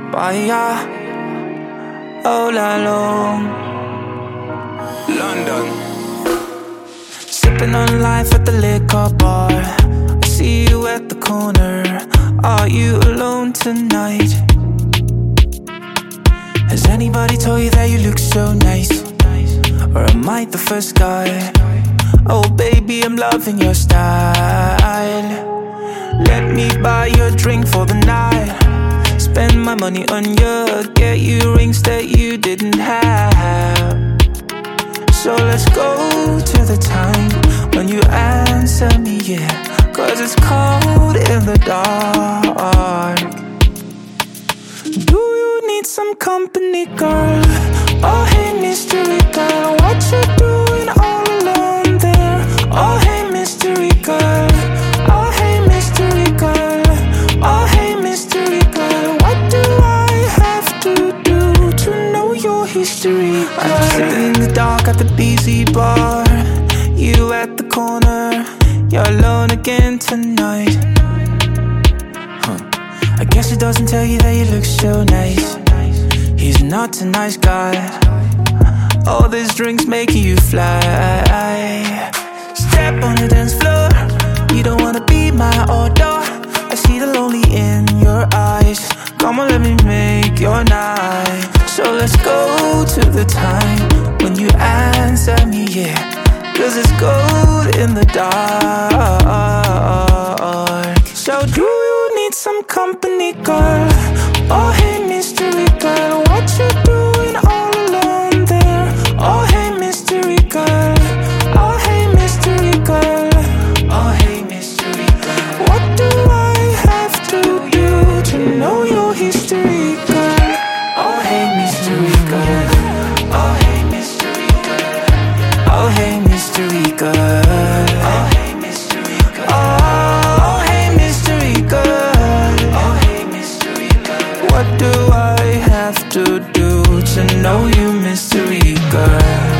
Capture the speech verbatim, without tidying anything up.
Bahia, oh la long. London. Sipping on life at the liquor bar. I see you at the corner. Are you alone tonight? Has anybody told you that you look so nice? Or am I the first guy? Oh baby, I'm loving your style. Let me buy you a drink for the night. Spend my money on you, get you rings that you didn't have. So let's go to the time when you answer me, yeah. Cause it's cold in the dark. Do you need some company, girl? Oh hey mystery girl, what you doing all alone there? Oh hey mystery girl, oh hey mystery girl, oh hey mystery girl, what do I have to do to know your history, girl? I'm sitting in the dark at the busy bar. You at the corner, you're alone again tonight. Huh. I guess it doesn't tell you that you look so nice. He's not a nice guy. All these drinks making you fly. Step on the dance floor. You don't wanna be my order. I see the lonely in your eyes. Come on, let me make your night. So let's go to the time when you answer me, yeah. Cause it's cold in the dark. So do you need some company, girl? Oh hey mystery girl, what you doing all alone there? Oh hey mystery girl, oh hey mystery girl, oh hey mystery girl, what do I have to do to know your history, girl? Oh hey mystery girl, oh hey mystery girl, oh hey mystery girl, oh hey mystery girl, oh hey mystery girl, oh hey mystery girl, what do I have to do to know you, mystery girl?